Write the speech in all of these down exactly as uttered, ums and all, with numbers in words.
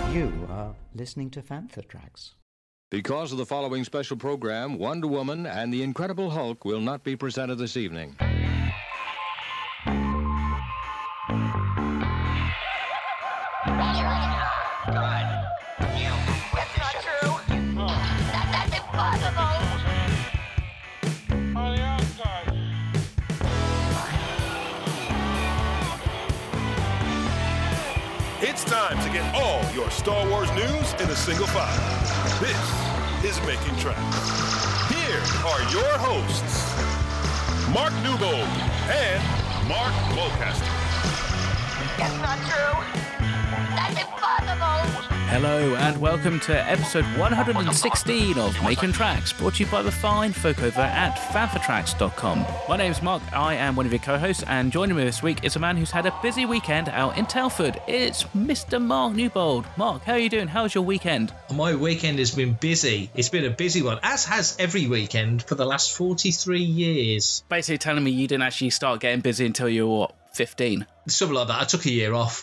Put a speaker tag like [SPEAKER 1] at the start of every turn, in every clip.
[SPEAKER 1] You are listening to Fantha Tracks.
[SPEAKER 2] Because of the following special program, Wonder Woman and the Incredible Hulk will not be presented this evening.
[SPEAKER 3] It's time to get all your Star Wars news in a single file. This is Making Tracks. Here are your hosts, Mark Newbold and Mark Mulcaster.
[SPEAKER 4] That's not true. That's impossible.
[SPEAKER 5] Hello and welcome to episode one hundred sixteen of Making Tracks, brought to you by the fine folk over at fantha tracks dot com. My name's Mark, I am one of your co-hosts, and joining me this week is a man who's had a busy weekend out in Telford. It's Mister Mark Newbold. Mark, how are you doing? How's your weekend?
[SPEAKER 6] My weekend has been busy. It's been a busy one, as has every weekend for the last forty-three years.
[SPEAKER 5] Basically telling me you didn't actually start getting busy until you were, what, fifteen?
[SPEAKER 6] Something like that. I took a year off.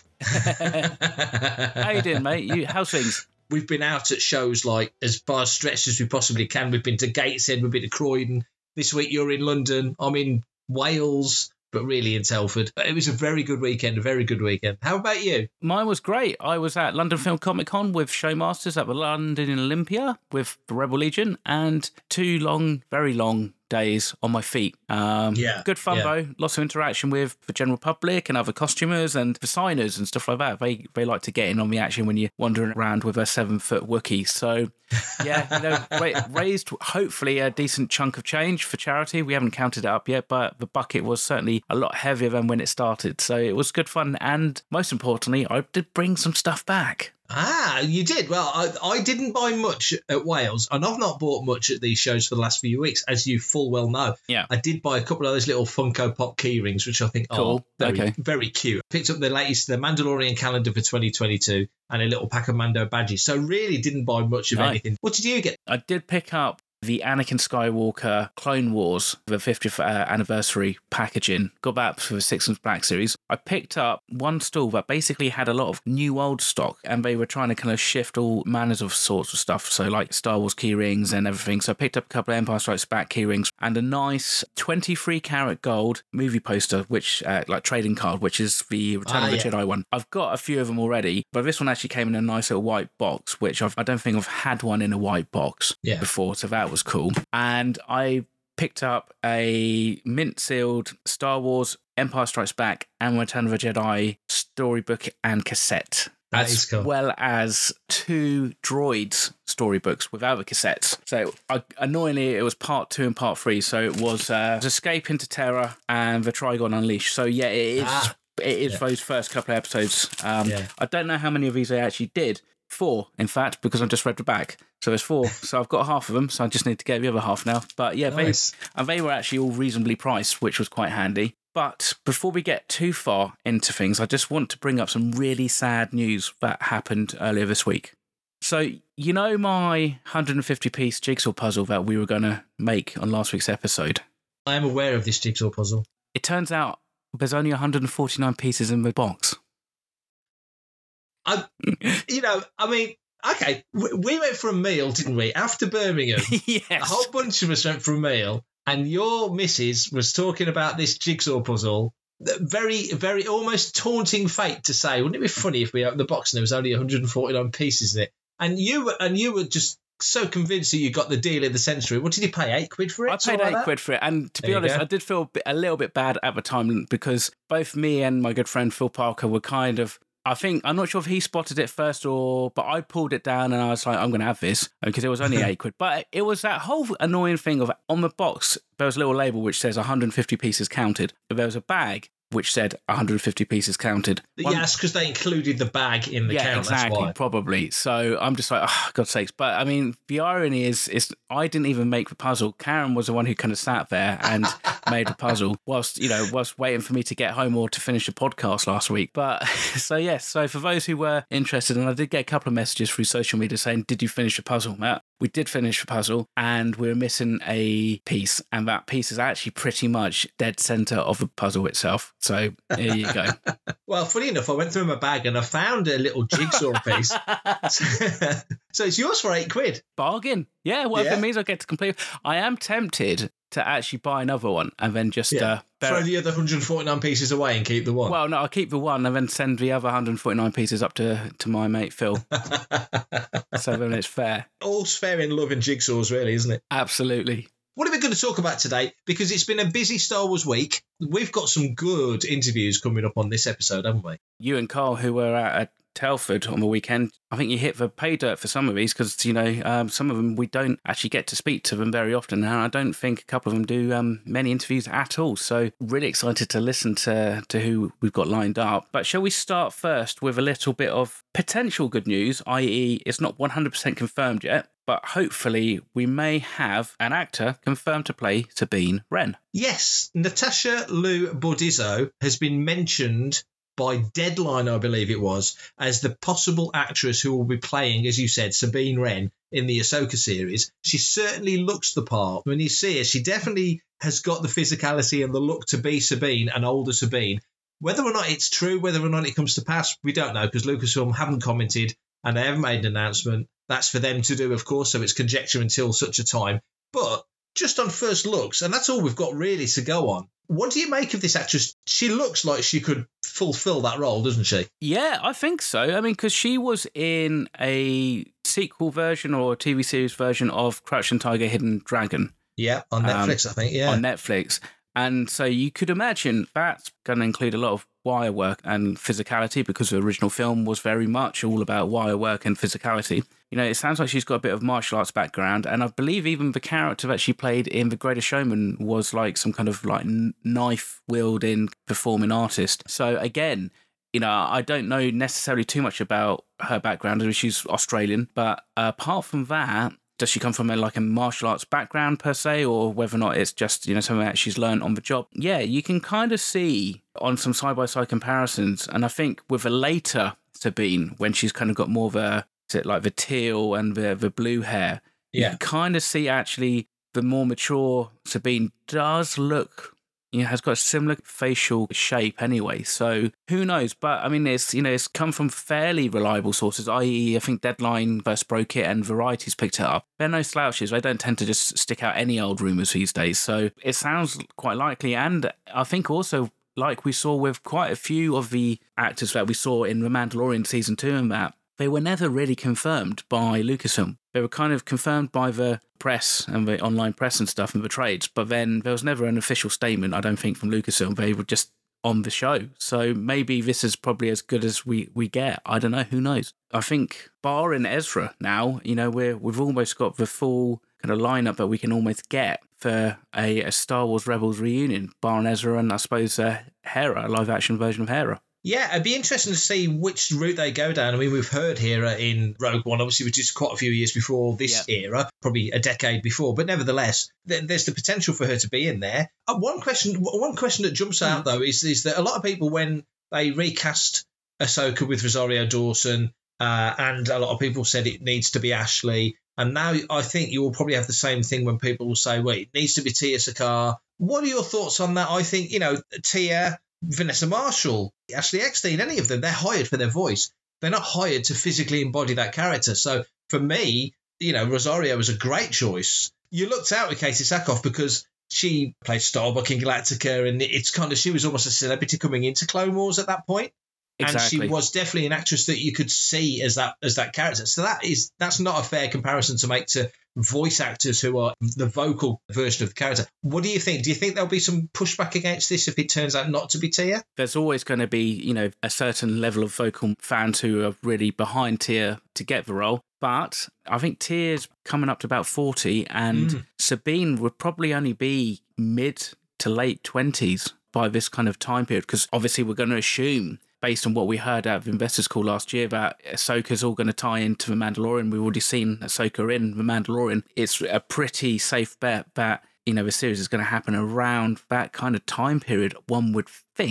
[SPEAKER 5] How you doing, mate? You, how's things?
[SPEAKER 6] We've been out at shows like as far stretched as we possibly can. We've been to Gateshead, we've been to Croydon. This week you're in London. I'm in Wales, but really in Telford. It was a very good weekend, a very good weekend. How about you?
[SPEAKER 5] Mine was great. I was at London Film Comic Con with Showmasters at the London Olympia with the Rebel Legion, and two long, very long days on my feet. Um,
[SPEAKER 6] yeah,
[SPEAKER 5] good fun
[SPEAKER 6] yeah.
[SPEAKER 5] though. Lots of interaction with the general public and other costumers and the signers and stuff like that. They they like to get in on the action when you're wandering around with a seven foot Wookiee. So yeah, you know, ra- raised hopefully a decent chunk of change for charity. We haven't counted it up yet, but the bucket was certainly a lot heavier than when it started. So it was good fun, and most importantly, I did bring some stuff back.
[SPEAKER 6] Ah, you did. Well, I, I didn't buy much at Wales, and I've not bought much at these shows for the last few weeks, as you full well know.
[SPEAKER 5] Yeah.
[SPEAKER 6] I did buy a couple of those little Funko Pop key rings, which I think
[SPEAKER 5] cool.
[SPEAKER 6] are very,
[SPEAKER 5] okay.
[SPEAKER 6] very cute. Picked up the latest, the Mandalorian calendar for twenty twenty-two, and a little pack of Mando badges. So really didn't buy much of
[SPEAKER 5] Right.
[SPEAKER 6] anything. What did you get?
[SPEAKER 5] I did pick up the Anakin Skywalker Clone Wars, the fiftieth uh, anniversary packaging. Got that for the Six and Black series. I picked up one stall that basically had a lot of new old stock, and they were trying to kind of shift all manners of sorts of stuff. So like Star Wars key rings and everything. So I picked up a couple of Empire Strikes Back key rings and a nice twenty-three karat gold movie poster, which uh, like trading card, which is the Return
[SPEAKER 6] Ah,
[SPEAKER 5] of the
[SPEAKER 6] yeah.
[SPEAKER 5] Jedi one. I've got a few of them already, but this one actually came in a nice little white box, which I've, I don't think I've had one in a white box
[SPEAKER 6] Yeah.
[SPEAKER 5] before. So that was cool. And I picked up a mint sealed Star Wars Empire Strikes Back and Return of the Jedi storybook and cassette.
[SPEAKER 6] That
[SPEAKER 5] as
[SPEAKER 6] is cool.
[SPEAKER 5] well as two droids storybooks without the cassettes. So I, annoyingly, it was part two and part three. So it was uh, Escape into Terror and The Trigon Unleashed. So yeah, it is.
[SPEAKER 6] Ah,
[SPEAKER 5] it is
[SPEAKER 6] yeah.
[SPEAKER 5] those first couple of episodes. Um,
[SPEAKER 6] Yeah.
[SPEAKER 5] I don't know how many of these I actually did. Four, in fact, because I just read the back. So there's four. So I've got half of them. So I just need to get the other half now. But yeah,
[SPEAKER 6] Nice.
[SPEAKER 5] they, and they were actually all reasonably priced, which was quite handy. But before we get too far into things, I just want to bring up some really sad news that happened earlier this week. So, you know my one hundred fifty piece jigsaw puzzle that we were going to make on last week's episode?
[SPEAKER 6] I am aware of this jigsaw puzzle.
[SPEAKER 5] It turns out there's only one hundred forty-nine pieces in the box.
[SPEAKER 6] I, you know, I mean, okay, we, we went for a meal, didn't we? After Birmingham,
[SPEAKER 5] Yes.
[SPEAKER 6] a whole bunch of us went for a meal, and your missus was talking about this jigsaw puzzle. Very, very almost taunting fate to say, wouldn't it be funny if we opened the box and there was only one hundred forty-nine pieces in it? And you were, and you were just so convinced that you got the deal in the century. What did you pay? Eight quid for it?
[SPEAKER 5] I paid
[SPEAKER 6] Something
[SPEAKER 5] eight
[SPEAKER 6] like that?
[SPEAKER 5] quid for it, and to
[SPEAKER 6] There
[SPEAKER 5] be
[SPEAKER 6] you
[SPEAKER 5] honest,
[SPEAKER 6] go.
[SPEAKER 5] I did feel a, bit, a little bit bad at the time because both me and my good friend Phil Parker were kind of. I think I'm not sure if he spotted it first or, but I pulled it down and I was like, I'm going to have this because it was only eight quid. But it was that whole annoying thing of on the box there was a little label which says one hundred fifty pieces counted. But there was a bag which said one hundred fifty pieces counted. One-
[SPEAKER 6] Yes, because they included the bag in the
[SPEAKER 5] yeah,
[SPEAKER 6] count.
[SPEAKER 5] exactly,
[SPEAKER 6] That's why.
[SPEAKER 5] probably. So I'm just like, oh, God's sakes. But I mean, the irony is, is I didn't even make the puzzle. Karen was the one who kind of sat there and made the puzzle whilst, you know, whilst waiting for me to get home or to finish the podcast last week. But so, yes, so for those who were interested, and I did get a couple of messages through social media saying, did you finish the puzzle, Matt? We did finish the puzzle and we were missing a piece, and that piece is actually pretty much dead centre of the puzzle itself. So there you go.
[SPEAKER 6] Well, funny enough, I went through my bag and I found a little jigsaw piece. So it's yours for eight quid.
[SPEAKER 5] Bargain. Yeah, well,
[SPEAKER 6] Yeah.
[SPEAKER 5] if it means I get to complete. I am tempted to actually buy another one and then just
[SPEAKER 6] Yeah.
[SPEAKER 5] uh,
[SPEAKER 6] Throw
[SPEAKER 5] bury-
[SPEAKER 6] the other one hundred forty-nine pieces away and keep the one.
[SPEAKER 5] Well, no, I'll keep the one and then send the other one hundred forty-nine pieces up to, to my mate Phil. So then it's fair.
[SPEAKER 6] All's fair in love and jigsaws, really, isn't it?
[SPEAKER 5] Absolutely.
[SPEAKER 6] What are we going to talk about today? Because it's been a busy Star Wars week. We've got some good interviews coming up on this episode, haven't we?
[SPEAKER 5] You and Carl, who were at, at Telford on the weekend, I think you hit the pay dirt for some of these because, you know, um, some of them we don't actually get to speak to them very often. And I don't think a couple of them do um, many interviews at all. So really excited to listen to, to who we've got lined up. But shall we start first with a little bit of potential good news, that is it's not one hundred percent confirmed yet, but hopefully we may have an actor confirmed to play Sabine Wren.
[SPEAKER 6] Yes, Natasha Liu Bordizzo has been mentioned by Deadline, I believe it was, as the possible actress who will be playing, as you said, Sabine Wren in the Ahsoka series. She certainly looks the part. When you see her, she definitely has got the physicality and the look to be Sabine, an older Sabine. Whether or not it's true, whether or not it comes to pass, we don't know, because Lucasfilm haven't commented and they haven't made an announcement. That's for them to do, of course, so it's conjecture until such a time. But just on first looks, and that's all we've got really to go on, what do you make of this actress? She looks like she could fulfill that role, doesn't she?
[SPEAKER 5] Yeah, I think so. I mean, because she was in a sequel version or a T V series version of Crouching Tiger, Hidden Dragon.
[SPEAKER 6] Yeah, on Netflix, um, I think, yeah.
[SPEAKER 5] On Netflix. And so you could imagine that's going to include a lot of wire work and physicality because the original film was very much all about wire work and physicality. You know, it sounds like she's got a bit of martial arts background. And I believe even the character that she played in The Greatest Showman was like some kind of like knife wielding performing artist. So again, you know, I don't know necessarily too much about her background. She's Australian. But apart from that, does she come from a, like a martial arts background per se, or whether or not it's just, you know, something that she's learned on the job? Yeah, you can kind of see on some side-by-side comparisons. And I think with a later Sabine, when she's kind of got more of a, is it like the teal and the, the blue hair,
[SPEAKER 6] yeah.
[SPEAKER 5] You can kind of see actually the more mature Sabine does look, you know, has got a similar facial shape anyway. So who knows? But I mean, it's, you know, it's come from fairly reliable sources, that is, I think Deadline first broke it and Variety's picked it up. They're no slouches. They don't tend to just stick out any old rumours these days. So it sounds quite likely. And I think also, like we saw with quite a few of the actors that we saw in The Mandalorian season two and that, they were never really confirmed by Lucasfilm. They were kind of confirmed by the press and the online press and stuff and the trades, but then there was never an official statement, I don't think, from Lucasfilm. They were just on the show. So maybe this is probably as good as we, we get. I don't know. Who knows? I think barring Ezra now, you know, we're, we've almost got the full kind of lineup that we can almost get for a, a Star Wars Rebels reunion, barring Ezra and I suppose uh, Hera, a live action version of Hera.
[SPEAKER 6] Yeah, it'd be interesting to see which route they go down. I mean, we've heard Hera in Rogue One, obviously, which is quite a few years before this
[SPEAKER 5] yeah.
[SPEAKER 6] era, probably a decade before. But nevertheless, there's the potential for her to be in there. Uh, one question, one question that jumps out though is is that a lot of people, when they recast Ahsoka with Rosario Dawson, uh, and a lot of people said it needs to be Ashley, and now I think you will probably have the same thing when people will say, "Wait, it needs to be Tia Sakar." What are your thoughts on that? I think, you know, Tia, Vanessa Marshall, Ashley Eckstein, any of them, they're hired for their voice. They're not hired to physically embody that character. So for me, you know, Rosario was a great choice. You looked out with Katie Sackhoff because she played Starbuck in Galactica, and it's kind of, she was almost a celebrity coming into Clone Wars at that point.
[SPEAKER 5] Exactly.
[SPEAKER 6] And she was definitely an actress that you could see as that as that character. So that is that's not a fair comparison to make to voice actors who are the vocal version of the character. What do you think? Do you think there'll be some pushback against this if it turns out not to be Tia?
[SPEAKER 5] There's always going to be, you know, a certain level of vocal fans who are really behind Tia to get the role. But I think Tia's coming up to about forty, and mm. Sabine would probably only be mid to late twenties by this kind of time period, because obviously we're going to assume, based on what we heard at the Investors Call last year, that Ahsoka's all going to tie into The Mandalorian. We've already seen Ahsoka in The Mandalorian. It's a pretty safe bet that, you know, the series is going to happen around that kind of time period, one would think.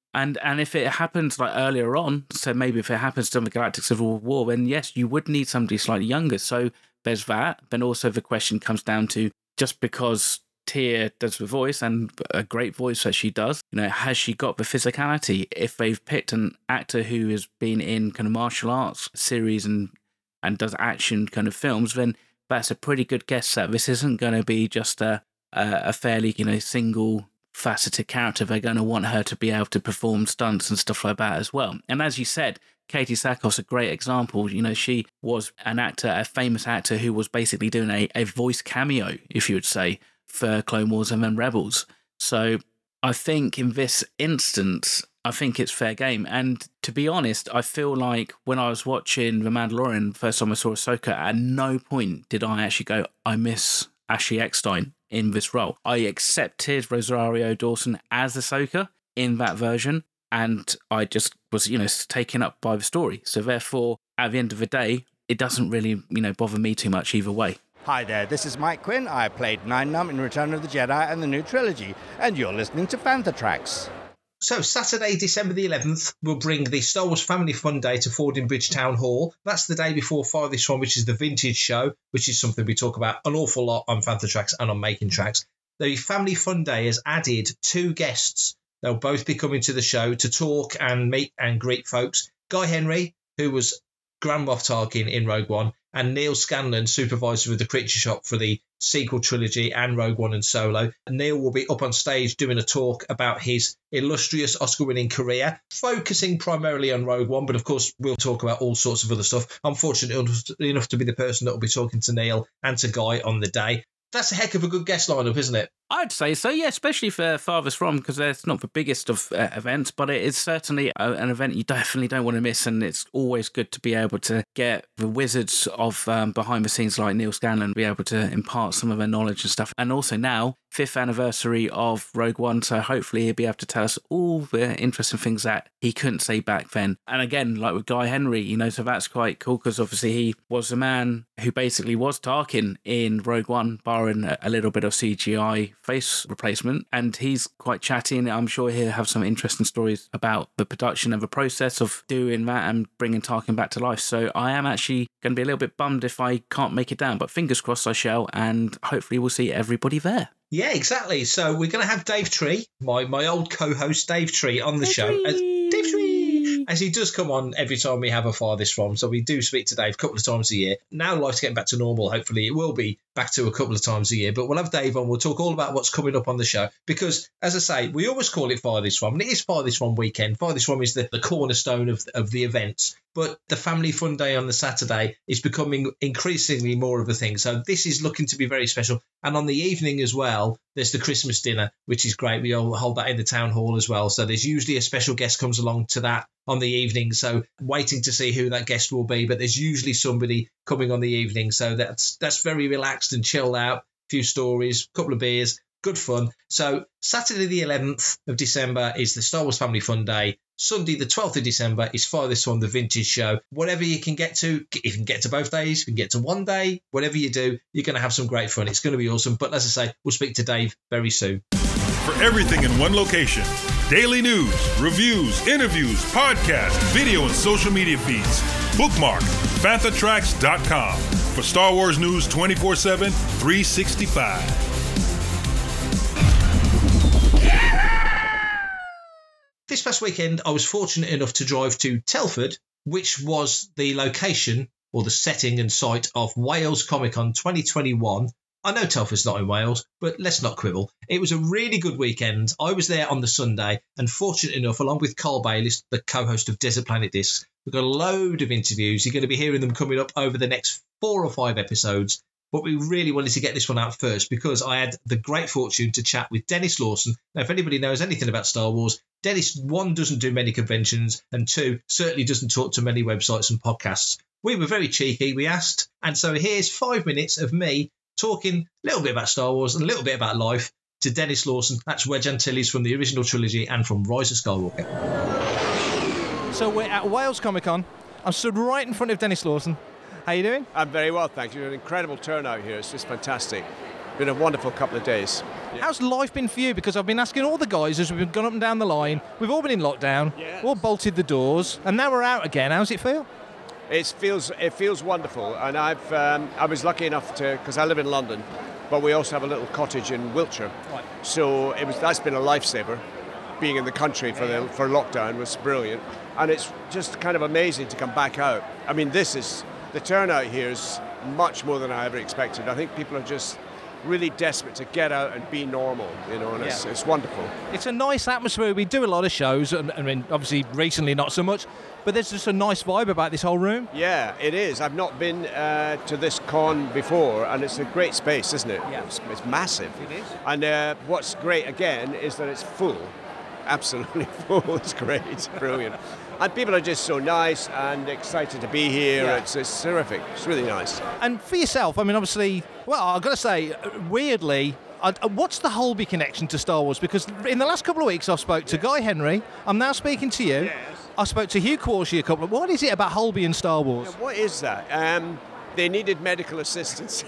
[SPEAKER 5] And and if it happens like earlier on, so maybe if it happens during the Galactic Civil War, then yes, you would need somebody slightly younger. So there's that. Then also the question comes down to, just because Tia does the voice, and a great voice that she does, you know, has she got the physicality? If they've picked an actor who has been in kind of martial arts series and and does action kind of films, then that's a pretty good guess that this isn't going to be just a a, a fairly, you know, single faceted character. They're going to want her to be able to perform stunts and stuff like that as well. And as you said, Katie Sackhoff's a great example. You know, she was an actor, a famous actor who was basically doing a, a voice cameo, if you would say, for Clone Wars and then Rebels. So I think in this instance, I think it's fair game. And to be honest, I feel like when I was watching The Mandalorian, first time I saw Ahsoka, at no point did I actually go, I miss Ashley Eckstein in this role. I accepted Rosario Dawson as Ahsoka in that version, and I just was, you know, taken up by the story. So therefore, at the end of the day, it doesn't really, you know, bother me too much either way.
[SPEAKER 7] Hi there, this is Mike Quinn. I played Nine Num in Return of the Jedi and the new trilogy, and you're listening to Fantha Tracks.
[SPEAKER 6] So Saturday, December the eleventh, we'll bring the Star Wars Family Fun Day to Fording Bridge Town Hall. That's the day before Farthest One, which is the Vintage Show, which is something we talk about an awful lot on Fantha Tracks and on Making Tracks. The Family Fun Day has added two guests. They'll both be coming to the show to talk and meet and greet folks. Guy Henry, who was Grand Moff Tarkin in Rogue One, and Neil Scanlon, supervisor of the Creature Shop for the sequel trilogy and Rogue One and Solo. And Neil will be up on stage doing a talk about his illustrious Oscar-winning career, focusing primarily on Rogue One, but of course we'll talk about all sorts of other stuff. I'm fortunate enough to be the person that will be talking to Neil and to Guy on the day. That's a heck of a good guest lineup, isn't it?
[SPEAKER 5] I'd say so, yeah, especially for Farthest From, because it's not the biggest of uh, events, but it is certainly a, an event you definitely don't want to miss, and it's always good to be able to get the wizards of um, behind the scenes like Neil Scanlon, be able to impart some of their knowledge and stuff. And also now, fifth anniversary of Rogue One, so hopefully he'll be able to tell us all the interesting things that he couldn't say back then. And again, like with Guy Henry, you know, so that's quite cool, because obviously he was the man who basically was Tarkin in Rogue One, barring a, a little bit of C G I face replacement, and he's quite chatty, and I'm sure he'll have some interesting stories about the production and the process of doing that and bringing Tarkin back to life. So I am actually going to be a little bit bummed if I can't make it down, but fingers crossed I shall, and hopefully we'll see everybody there.
[SPEAKER 6] Yeah, exactly. So we're going to have Dave Tree, my my old co-host Dave Tree, on the
[SPEAKER 5] Dave
[SPEAKER 6] show.
[SPEAKER 5] Tree.
[SPEAKER 6] As, Dave Tree! As he does come on every time we have a Farthest From, so we do speak to Dave a couple of times a year. Now life's getting back to normal, hopefully it will be back to a couple of times a year, but we'll have Dave on, we'll talk all about what's coming up on the show, because, as I say, we always call it Farthest From, and it is Farthest From weekend. Farthest From is the, the cornerstone of, of the events, but the Family Fun Day on the Saturday is becoming increasingly more of a thing, so this is looking to be very special. And on the evening as well, there's the Christmas dinner, which is great. We all hold that in the town hall as well, so there's usually a special guest comes along to that on the evening, so waiting to see who that guest will be, but there's usually somebody coming on the evening, so that's that's very relaxed and chilled out. A few stories, a couple of beers, good fun. So Saturday the eleventh of December is the Star Wars Family Fun Day. Sunday the twelfth of December is Farthest One, the Vintage Show. Whatever you can get to, if you can get to both days, if you can get to one day, whatever you do, you're going to have some great fun. It's going to be awesome. But as I say, we'll speak to Dave very soon.
[SPEAKER 3] For everything in one location, daily news, reviews, interviews, podcasts, video, and social media feeds, bookmark fantha tracks dot com for Star Wars news twenty-four seven, three sixty-five.
[SPEAKER 6] This past weekend, I was fortunate enough to drive to Telford, which was the location or the setting and site of Wales Comic Con twenty twenty-one. I know Telford's not in Wales, but let's not quibble. It was a really good weekend. I was there on the Sunday, and fortunate enough, along with Carl Bayliss, the co-host of Desert Planet Discs, we've got a load of interviews. You're going to be hearing them coming up over the next four or five episodes. But we really wanted to get this one out first because I had the great fortune to chat with Dennis Lawson. Now, if anybody knows anything about Star Wars, Dennis, one, doesn't do many conventions, and two, certainly doesn't talk to many websites and podcasts. We were very cheeky, we asked. And so here's five minutes of me talking a little bit about Star Wars and a little bit about life to Dennis Lawson. That's Wedge Antilles from the original trilogy and from Rise of Skywalker.
[SPEAKER 8] So we're at Wales Comic Con. I'm stood right in front of Dennis Lawson. How you doing?
[SPEAKER 9] I'm very well, thank you. An incredible turnout here. It's just fantastic. been a wonderful couple of days. Yeah.
[SPEAKER 8] How's life been for you? Because I've been asking all the guys as we've gone up and down the line. We've all been in lockdown,
[SPEAKER 9] yes.
[SPEAKER 8] all bolted the doors, and now we're out again. How's it feel?
[SPEAKER 9] It feels it feels wonderful, and I've um, I was lucky enough to, because I live in London, but we also have a little cottage in Wiltshire, right. so it was that's been a lifesaver. Being in the country for the for lockdown was brilliant, and it's just kind of amazing to come back out. I mean, this is the turnout here is much more than I ever expected. I think people are just really desperate to get out and be normal, you know, and yeah. it's, it's wonderful.
[SPEAKER 8] It's a nice atmosphere. We do a lot of shows, and I mean, obviously recently not so much, but there's just a nice vibe about this whole room.
[SPEAKER 9] Yeah, it is. I've not been uh, to this con before, and it's a great space, isn't it?
[SPEAKER 8] Yeah.
[SPEAKER 9] It's, it's massive.
[SPEAKER 8] It is.
[SPEAKER 9] And uh, what's great, again, is that it's full. Absolutely full. It's great. It's brilliant. And people are just so nice and excited to be here.
[SPEAKER 8] Yeah.
[SPEAKER 9] It's, it's terrific. It's really nice.
[SPEAKER 8] And for yourself, I mean, obviously, well, I've got to say, weirdly, uh, what's the Holby connection to Star Wars? Because in the last couple of weeks, I've spoke to yeah. Guy Henry. I'm now speaking to you.
[SPEAKER 9] Yes.
[SPEAKER 8] I spoke to Hugh Quarshie a couple of... What is it about Holby and Star Wars?
[SPEAKER 9] Yeah, what is that? Um, they needed medical assistance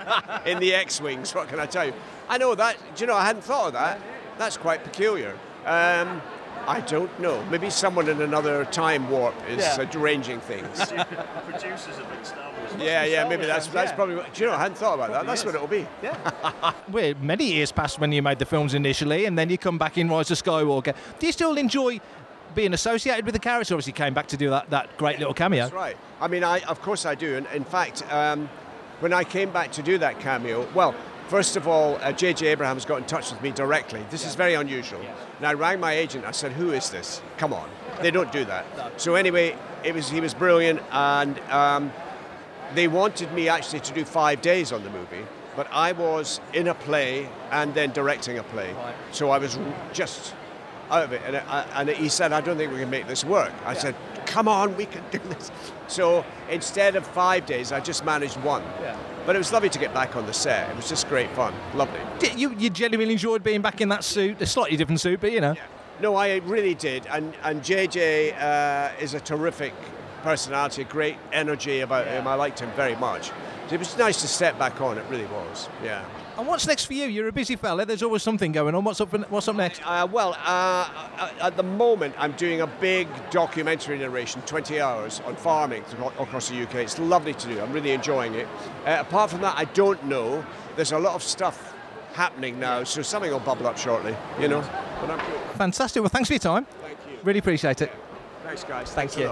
[SPEAKER 9] in the X-Wings. What can I tell you? I know that. Do you know, I hadn't thought of that. That's quite peculiar. Um, I don't know. Maybe someone in another time warp is yeah. uh, arranging things.
[SPEAKER 10] Producers of Star Wars.
[SPEAKER 9] Yeah, yeah, maybe that's that's yeah. probably. What, do you know? I hadn't thought about that. That's is. what it'll be.
[SPEAKER 8] Yeah. We're many years past when you made the films initially, and then you come back in Rise of Skywalker. Do you still enjoy being associated with the character? Obviously, came back to do that, that great
[SPEAKER 9] yeah,
[SPEAKER 8] little cameo.
[SPEAKER 9] That's right. I mean, I of course I do. And in fact, um, when I came back to do that cameo, well. First of all, uh, J J Abrams got in touch with me directly. This yeah. is very unusual. Yeah. And I rang my agent. I said, who is this? Come on. They don't do that. No. So anyway, it was he was brilliant. And um, they wanted me actually to do five days on the movie. But I was in a play and then directing a play. Right. So I was just out of it. And, I, and he said, I don't think we can make this work. I yeah. said, come on, we can do this. So instead of five days, I just managed one. Yeah. But it was lovely to get back on the set. It was just great fun. Lovely.
[SPEAKER 8] Did you, you genuinely enjoyed being back in that suit? A slightly different suit, but you know.
[SPEAKER 9] Yeah. No, I really did. And and J J uh, is a terrific personality, great energy about yeah. him. I liked him very much. It was nice to step back on. It really was. Yeah.
[SPEAKER 8] And what's next for you? You're a busy fella. There's always something going on. What's up? For, what's up next?
[SPEAKER 9] Uh, well, uh, at the moment, I'm doing a big documentary narration, twenty hours, on farming across the U K. It's lovely to do. I'm really enjoying it. Uh, apart from that, I don't know. There's a lot of stuff happening now, so something will bubble up shortly. You know. But I'm good.
[SPEAKER 8] Fantastic. Well, thanks for your time.
[SPEAKER 9] Thank you.
[SPEAKER 8] Really appreciate it.
[SPEAKER 9] Yeah. Thanks, guys.
[SPEAKER 8] Thank
[SPEAKER 9] Thanks
[SPEAKER 8] you.
[SPEAKER 9] a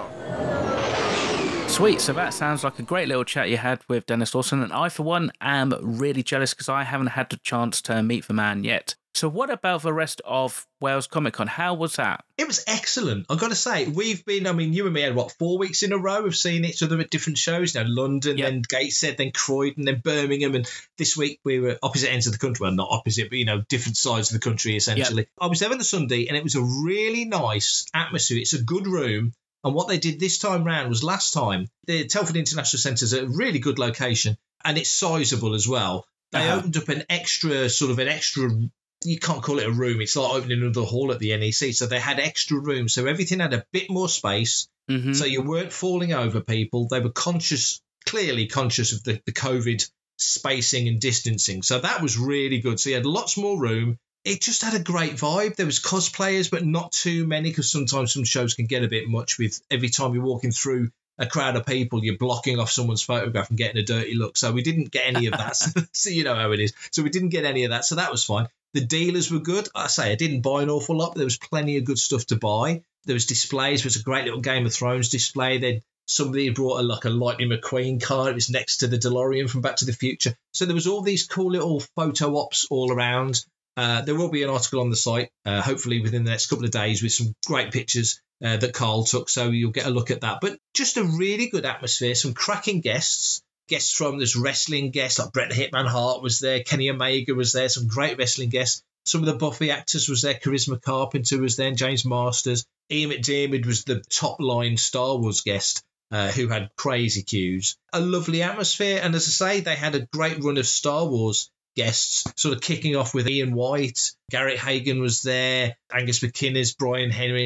[SPEAKER 9] lot.
[SPEAKER 5] Sweet, so that sounds like a great little chat you had with Dennis Lawson, and I, for one, am really jealous because I haven't had the chance to meet the man yet. So what about the rest of Wales Comic Con? How was that?
[SPEAKER 6] It was excellent. I've got to say, we've been, I mean, you and me had, what, four weeks in a row of seeing each other at different shows. You know, London, yep. then Gateshead, then Croydon, then Birmingham, and this week we were opposite ends of the country. Well, not opposite, but, you know, different sides of the country, essentially. Yep. I was there on the Sunday, and it was a really nice atmosphere. It's a good room. And what they did this time round was last time, the Telford International Centre is a really good location and it's sizable as well. They uh-huh. opened up an extra, sort of an extra, you can't call it a room. It's like opening another hall at the N E C. So they had extra rooms. So everything had a bit more space. Mm-hmm. So you weren't falling over people. They were conscious, clearly conscious of the, the COVID spacing and distancing. So that was really good. So you had lots more room. It just had a great vibe. There was cosplayers, but not too many, because sometimes some shows can get a bit much with every time you're walking through a crowd of people, you're blocking off someone's photograph and getting a dirty look. So we didn't get any of that. so, so you know how it is. So we didn't get any of that. So that was fine. The dealers were good. I say I didn't buy an awful lot, but there was plenty of good stuff to buy. There was displays. There was a great little Game of Thrones display. Then somebody brought a, like a Lightning McQueen car. It was next to the DeLorean from Back to the Future. So there was all these cool little photo ops all around. Uh, there will be an article on the site, uh, hopefully within the next couple of days, with some great pictures uh, that Carl took, so you'll get a look at that. But just a really good atmosphere, some cracking guests. Guests from this wrestling guests, like Bret Hitman Hart was there, Kenny Omega was there, some great wrestling guests. Some of the Buffy actors was there, Charisma Carpenter was there, and James Masters. Ian McDiarmid was the top-line Star Wars guest, uh, who had crazy queues. A lovely atmosphere, and as I say, they had a great run of Star Wars guests, sort of kicking off with Ian White. Garrett Hagen was there, Angus McInnes, Brian Henning,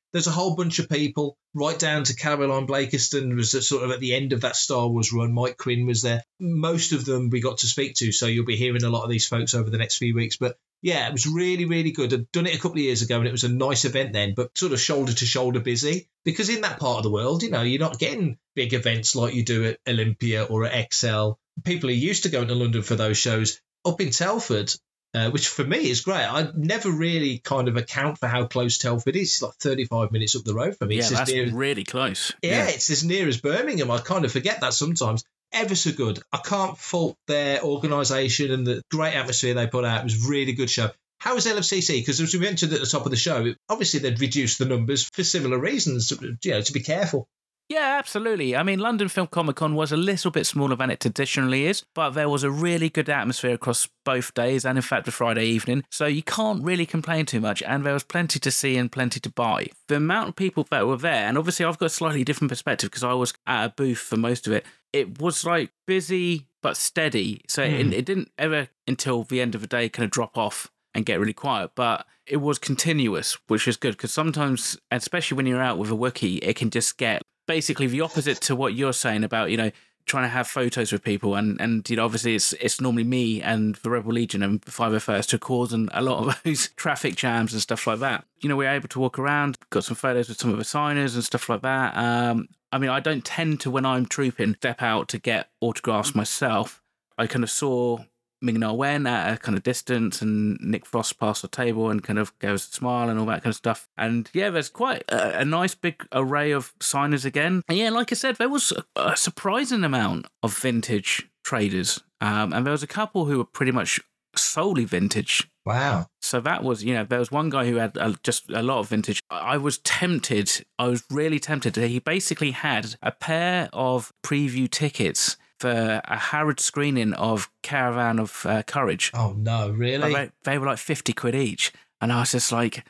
[SPEAKER 6] there's a whole bunch of people, right down to Caroline Blakiston was sort of at the end of that Star Wars run. Mike Quinn was there. Most of them we got to speak to, so you'll be hearing a lot of these folks over the next few weeks. But yeah, it was really, really good. I'd done it a couple of years ago, and it was a nice event then, but sort of shoulder to shoulder busy. Because in that part of the world, you know, you're not getting big events like you do at Olympia or at Excel. People are used to going to London for those shows. Up in Telford, Uh, which for me is great. I never really kind of account for how close Telford is. It's like thirty-five minutes up the road from me.
[SPEAKER 5] Yeah,
[SPEAKER 6] it's
[SPEAKER 5] that's
[SPEAKER 6] as near,
[SPEAKER 5] really close.
[SPEAKER 6] Yeah, yeah, it's as near as Birmingham. I kind of forget that sometimes. Ever so good. I can't fault their organisation and the great atmosphere they put out. It was a really good show. How was L F C C? Because as we mentioned at the top of the show, obviously they'd reduced the numbers for similar reasons, you know, to be careful.
[SPEAKER 5] Yeah, absolutely. I mean, London Film Comic Con was a little bit smaller than it traditionally is, but there was a really good atmosphere across both days and, in fact, the Friday evening. So you can't really complain too much, and there was plenty to see and plenty to buy. The amount of people that were there, and obviously I've got a slightly different perspective because I was at a booth for most of it, it was like busy but steady. So mm. it, it didn't ever, until the end of the day, kind of drop off and get really quiet, but it was continuous, which is good because sometimes, especially when you're out with a Wookiee, it can just get basically the opposite to what you're saying about, you know, trying to have photos with people. And, and you know, obviously it's it's normally me and the Rebel Legion and five oh first who causing a lot of those traffic jams and stuff like that. You know, we were able to walk around, got some photos with some of the signers and stuff like that. Um, I mean, I don't tend to, when I'm trooping, step out to get autographs myself. I kind of saw Ming-Na Wen at a kind of distance and Nick Frost passed the table and kind of gave us a smile and all that kind of stuff. And yeah, there's quite a, a nice big array of signers again. And yeah, like I said, there was a, a surprising amount of vintage traders. Um, and there was a couple who were pretty much solely vintage.
[SPEAKER 6] Wow.
[SPEAKER 5] So that was, you know, there was one guy who had a, just a lot of vintage. I was tempted. I was really tempted. He basically had a pair of preview tickets for a Harrod screening of Caravan of uh, Courage.
[SPEAKER 6] Oh, no, really?
[SPEAKER 5] They, they were like fifty quid each. And I was just like,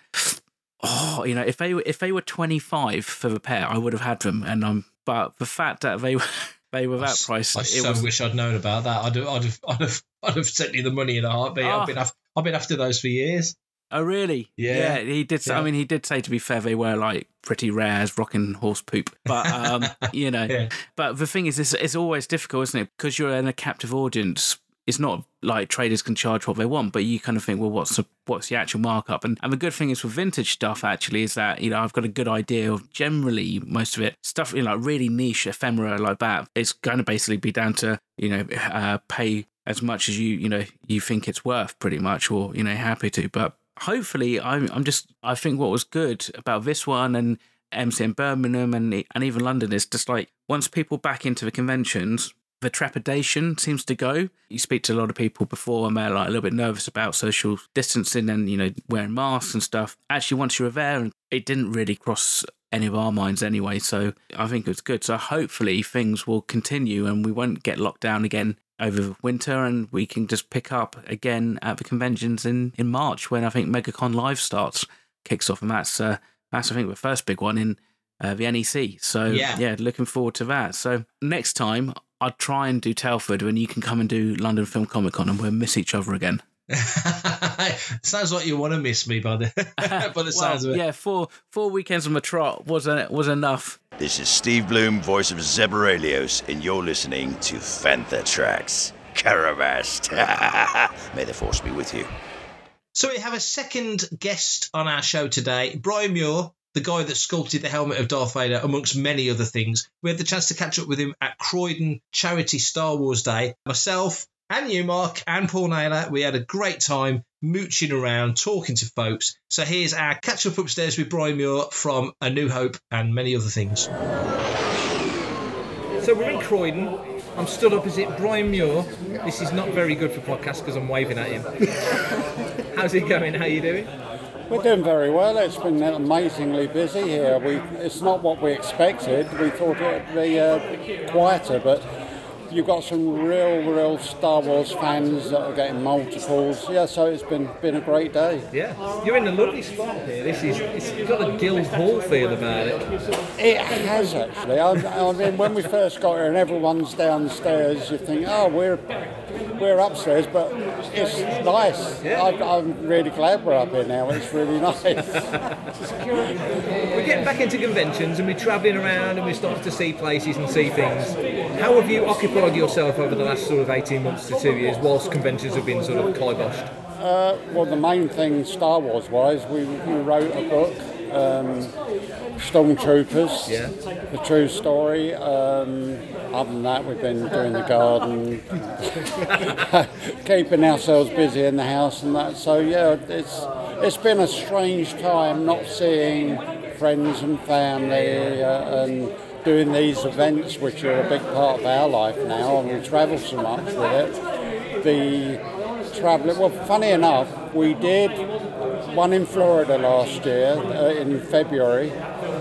[SPEAKER 5] oh, you know, if they were, if they were twenty-five for the pair, I would have had them. And um, But the fact that they were, they were that price.
[SPEAKER 6] I
[SPEAKER 5] it
[SPEAKER 6] so
[SPEAKER 5] was,
[SPEAKER 6] wish I'd known about that. I'd have, I'd have, I'd have, I'd have sent you the money in a heartbeat.
[SPEAKER 5] Oh.
[SPEAKER 6] I've, been after, I've been after those for years.
[SPEAKER 5] Oh, really?
[SPEAKER 6] Yeah.
[SPEAKER 5] Yeah, he did. Say,
[SPEAKER 6] Yeah.
[SPEAKER 5] I mean, he did say, to be fair, they were like pretty rare as rocking horse poop. But, um, you know,
[SPEAKER 6] Yeah.
[SPEAKER 5] but the thing is, it's, it's always difficult, isn't it? Because you're in a captive audience. It's not like traders can charge what they want, but you kind of think, well, what's the, what's the actual markup? And, and the good thing is with vintage stuff, actually, is that, you know, I've got a good idea of generally most of it. Stuff, you know, like really niche ephemera like that, it's going to basically be down to, you know, uh, pay as much as you, you know, you think it's worth pretty much, or, you know, happy to. But hopefully, I'm, I'm just, I think what was good about this one and M C M Birmingham and, and even London is just like, once people back into the conventions, the trepidation seems to go. You speak to a lot of people before and they're like a little bit nervous about social distancing and, you know, wearing masks and stuff. Actually, once you were there, and it didn't really cross any of our minds anyway. So I think it was good. So hopefully things will continue and we won't get locked down again over winter and we can just pick up again at the conventions in, in March when I think MegaCon Live starts, kicks off. And that's, uh, that's I think, the first big one in uh, the N E C. So
[SPEAKER 6] Yeah.
[SPEAKER 5] yeah, looking forward to that. So next time, I'd try and do Telford when you can come and do London Film Comic Con and we'll miss each other again.
[SPEAKER 6] Sounds like you want to miss me by the, by the
[SPEAKER 5] well,
[SPEAKER 6] sounds of it.
[SPEAKER 5] Yeah, four four weekends on the trot was a, was enough.
[SPEAKER 11] This is Steve Bloom, voice of Zebralios, and you're listening to Fantha Tracks. Caravast. May the force be with you.
[SPEAKER 6] So we have a second guest on our show today, Brian Muir, the guy that sculpted the helmet of Darth Vader, amongst many other things. We had the chance to catch up with him at Croydon Charity Star Wars Day. Myself and you, Mark, and Paul Naylor, we had a great time mooching around, talking to folks. So here's our catch-up upstairs with Brian Muir from A New Hope and many other things.
[SPEAKER 8] So we're in Croydon. I'm stood opposite Brian Muir. This is not very good for podcasts because I'm waving at him. How's it going? How are you doing?
[SPEAKER 12] We're doing very well. It's been amazingly busy here. We, it's not what we expected. We thought it would be uh, quieter, but you've got some real, real Star Wars fans that are getting multiples. Yeah, so it's been been a great day.
[SPEAKER 8] Yeah, you're in a lovely spot here. This is it's got a guild hall feel about it.
[SPEAKER 12] It has actually. I, I mean, when we first got here and everyone's downstairs, you think, oh, we're we're upstairs, but it's nice.
[SPEAKER 6] Yeah.
[SPEAKER 12] I'm, I'm really glad we're up here now. It's really nice.
[SPEAKER 6] We're getting back into conventions and we're travelling around and we're starting to see places and see things. How have you occupied yourself over the last sort of eighteen months to two years whilst conventions have been sort of kiboshed?
[SPEAKER 12] Uh, well, the main thing Star Wars wise, we, we wrote a book, um, Stormtroopers,
[SPEAKER 6] yeah.
[SPEAKER 12] The True Story. Um, other than that, we've been doing the garden, keeping ourselves busy in the house and that. So yeah, it's it's been a strange time not seeing friends and family uh, and doing these events, which are a big part of our life now, and we travel so much with it. The travelling, well, funny enough, we did one in Florida last year uh, in February.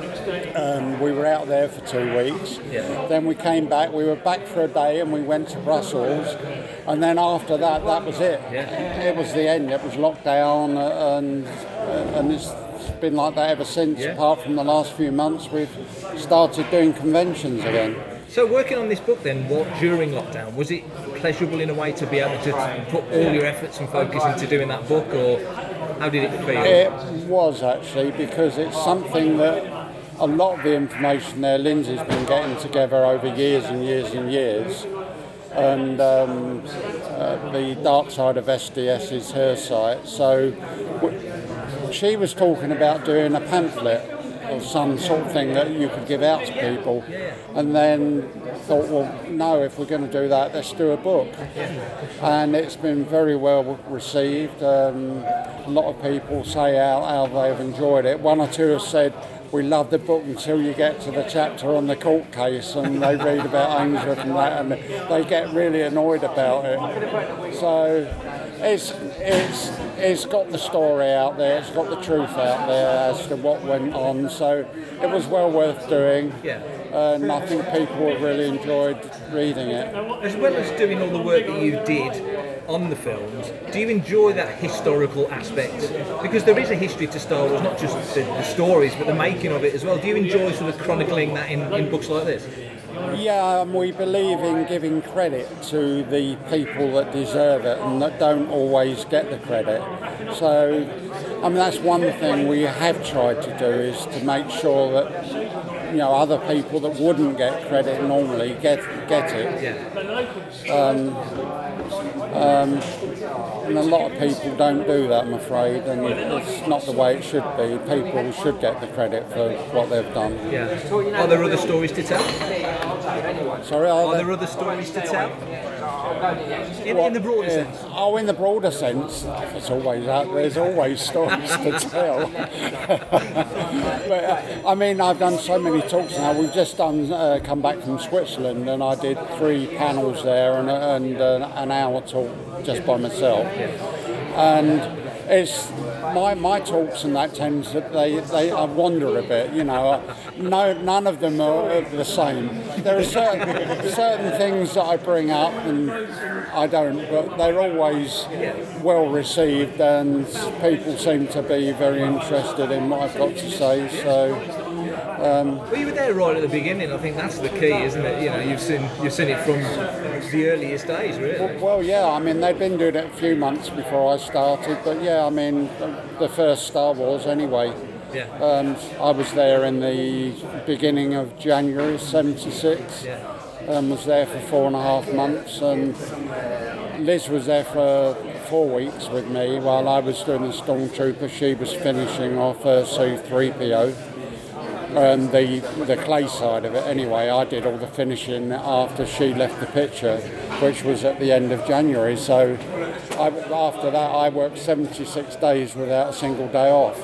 [SPEAKER 12] Um, we were out there for two weeks.
[SPEAKER 6] Yeah.
[SPEAKER 12] Then we came back. We were back for a day, and we went to Brussels. And then after that, that was it.
[SPEAKER 6] Yeah.
[SPEAKER 12] It was the end. It was lockdown, uh, and uh, and it's been like that ever since.
[SPEAKER 6] Yeah.
[SPEAKER 12] Apart from the last few months, we've started doing conventions again.
[SPEAKER 6] So working on this book then, what during lockdown, was it pleasurable in a way to be able to put all your efforts and focus into doing that book, or how did it feel?
[SPEAKER 12] It was actually, because it's something that a lot of the information there, Lindsay's been getting together over years and years and years, and um, uh, the dark side of S D S is her site. So w- she was talking about doing a pamphlet or some sort of thing that you could give out to people, and then thought, well, no, if we're going to do that, let's do a book. And it's been very well received. Um, a lot of people say how, how they've enjoyed it. One or two have said, we love the book until you get to the chapter on the court case and they read about Ainsworth and that, and they get really annoyed about it. So it's it's it's got the story out there, it's got the truth out there as to what went on, so it was well worth doing.
[SPEAKER 6] Yeah.
[SPEAKER 12] And I think people have really enjoyed reading it.
[SPEAKER 6] As well as doing all the work that you did on the films, do you enjoy that historical aspect? Because there is a history to Star Wars, not just the, the stories, but the making of it as well. Do you enjoy sort of chronicling that in, in books like this?
[SPEAKER 12] Yeah, um, we believe in giving credit to the people that deserve it and that don't always get the credit. So, I mean, that's one thing we have tried to do, is to make sure that, you know, other people that wouldn't get credit normally get get it.
[SPEAKER 6] Yeah.
[SPEAKER 12] Um, um, and a lot of people don't do that, I'm afraid, and it's not the way it should be. People should get the credit for what they've done.
[SPEAKER 6] Yeah. Are there other stories to tell?
[SPEAKER 12] Sorry, are,
[SPEAKER 6] Are
[SPEAKER 12] there,
[SPEAKER 6] there other stories to tell? In, in the broader
[SPEAKER 12] yeah.
[SPEAKER 6] sense?
[SPEAKER 12] Oh, in the broader sense, it's always out. There's always stories to tell. But uh, I mean, I've done so many talks now. We've just done uh, come back from Switzerland, and I did three panels there and, and uh, an hour talk just by myself. And it's my my talks and that tends that they they I wander a bit. You know, no none of them are the same. There are certain certain things that I bring up and I don't, but they're always well received, and people seem to be very interested in what I've got to say. So. Um,
[SPEAKER 6] well, you were there right at the beginning. I think that's the key, isn't it? You know, you've seen you've seen it from the earliest days, really.
[SPEAKER 12] Well, well, yeah. I mean, they've been doing it a few months before I started, but yeah, I mean, the first Star Wars, anyway.
[SPEAKER 6] Yeah.
[SPEAKER 12] Um, I was there in the beginning of January seventy-six.
[SPEAKER 6] Yeah.
[SPEAKER 12] Um, was there for four and a half months, and Liz was there for four weeks with me while I was doing the Stormtrooper. She was finishing off her C three P O. Um, the the clay side of it. Anyway, I did all the finishing after she left the picture, which was at the end of January. So I, after that, I worked seventy-six days without a single day off,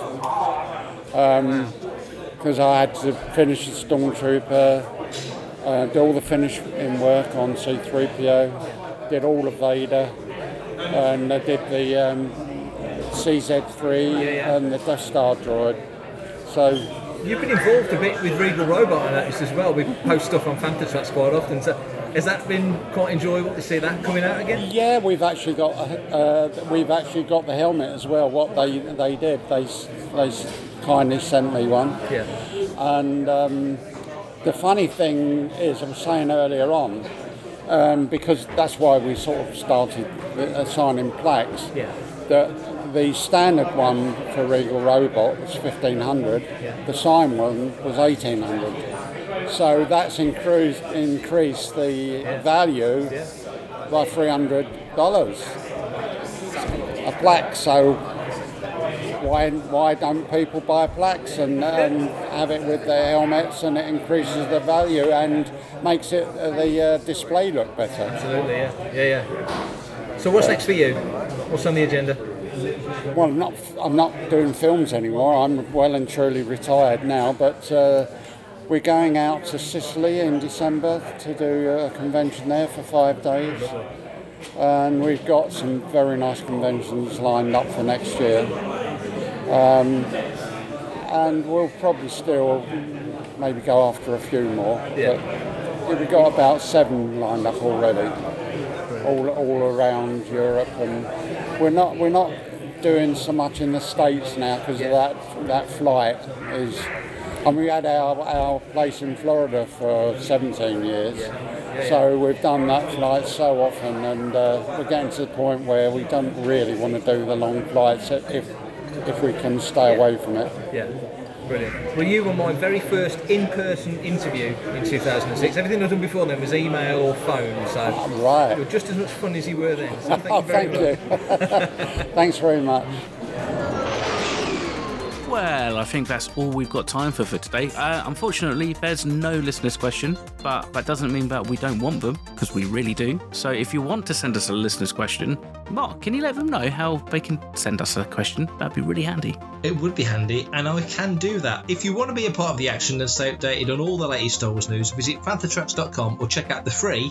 [SPEAKER 12] because um, I had to finish the Stormtrooper, uh, do all the finishing work on C three P O, did all of Vader, and I did the um, C Z three and the Death Star droid. So.
[SPEAKER 6] You've been involved a bit with Regal Robot, I noticed as well. We post stuff on Fantha Tracks quite often. So has that been quite enjoyable to see that coming out again?
[SPEAKER 12] Yeah, we've actually got uh, we've actually got the helmet as well. What they they did, they they kindly sent me one.
[SPEAKER 6] Yeah.
[SPEAKER 12] And um, the funny thing is, I was saying earlier on, um, because that's why we sort of started assigning plaques.
[SPEAKER 8] Yeah.
[SPEAKER 12] That the standard one for Regal Robot was fifteen hundred.
[SPEAKER 8] Yeah.
[SPEAKER 12] The sign one was eighteen hundred. So that's increased increased the
[SPEAKER 8] Yeah.
[SPEAKER 12] value
[SPEAKER 8] Yeah.
[SPEAKER 12] by three hundred dollars a plaque. So why why don't people buy plaques and, and have it with their helmets, and it increases the value and makes it uh, the uh, display look better.
[SPEAKER 8] Absolutely, yeah, yeah, yeah. So what's next for you? What's on the agenda?
[SPEAKER 12] Well, I'm not I'm not doing films anymore. I'm well and truly retired now, but uh, we're going out to Sicily in December to do a convention there for five days. And we've got some very nice conventions lined up for next year. Um, and we'll probably still maybe go after a few more.
[SPEAKER 8] Yeah.
[SPEAKER 12] But we've got about seven lined up already, all all around Europe, and we're not we're not doing so much in the States now because of that that flight is. And we had our, our place in Florida for seventeen years,
[SPEAKER 8] Yeah. Yeah,
[SPEAKER 12] so
[SPEAKER 8] yeah.
[SPEAKER 12] we've done that flight so often, and uh, we're getting to the point where we don't really want to do the long flights if if we can stay away from it.
[SPEAKER 8] Yeah, brilliant. Well, you were my very first in-person interview in two thousand six. Everything I've done before then was email or phone, so
[SPEAKER 12] right.
[SPEAKER 8] You're just as much fun as you were then. So thank
[SPEAKER 12] Oh,
[SPEAKER 8] you very
[SPEAKER 12] thank
[SPEAKER 8] much.
[SPEAKER 12] you. Thanks very much.
[SPEAKER 5] Well, I think that's all we've got time for for today. Uh, unfortunately, there's no listener's question, but that doesn't mean that we don't want them, because we really do. So if you want to send us a listener's question, Mark, can you let them know how they can send us a question? That'd be really handy.
[SPEAKER 6] It would be handy, and I can do that. If you want to be a part of the action and stay updated on all the latest Star Wars news, visit Panther Tracks dot com or check out the free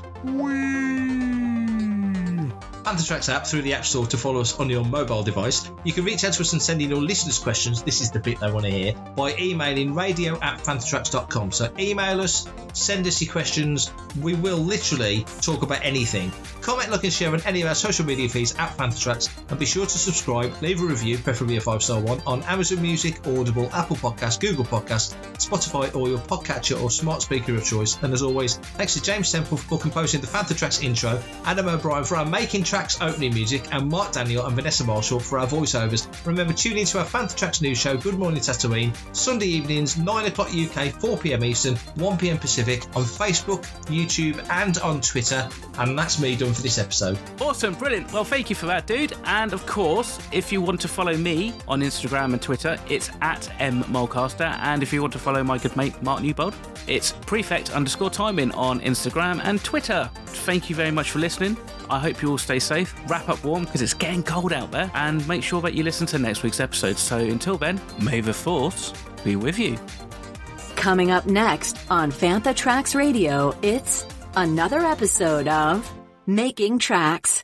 [SPEAKER 6] Panther Tracks app through the App Store to follow us on your mobile device. You can reach out to us and send in your listeners' questions, this is the bit they want to hear, by emailing radio at panther tracks dot com. So email us, send us your questions. We will literally talk about anything. Comment, like and share on any of our social media feeds at Panther Tracks, and be sure to subscribe, leave a review, preferably a five-star one, on Amazon Music, Audible, Apple Podcasts, Google Podcasts, Spotify, or your podcatcher or smart speaker of choice. And as always, thanks to James Temple for composing the Panther Tracks intro, Adam O'Brien for our Making Tracks opening music, and Mark Daniel and Vanessa Marshall for our voiceovers. Remember, tune in to our Panther Tracks news show, Good Morning Tatooine, Sunday evenings, nine o'clock U K, four p.m. Eastern, one p.m. Pacific, on Facebook, YouTube, and on Twitter. And that's me done for this episode.
[SPEAKER 5] Awesome, brilliant. Well, thank you for that, dude. And of course, if you want to follow me on Instagram and Twitter, it's at M Mulcaster. And if you want to follow my good mate, Mark Newbold, it's prefect underscore timing on Instagram and Twitter. Thank you very much for listening. I hope you all stay safe, wrap up warm because it's getting cold out there, and make sure that you listen to next week's episode. So until then, may the Force be with you.
[SPEAKER 13] Coming up next on Fantha Tracks Radio, it's another episode of Making Tracks.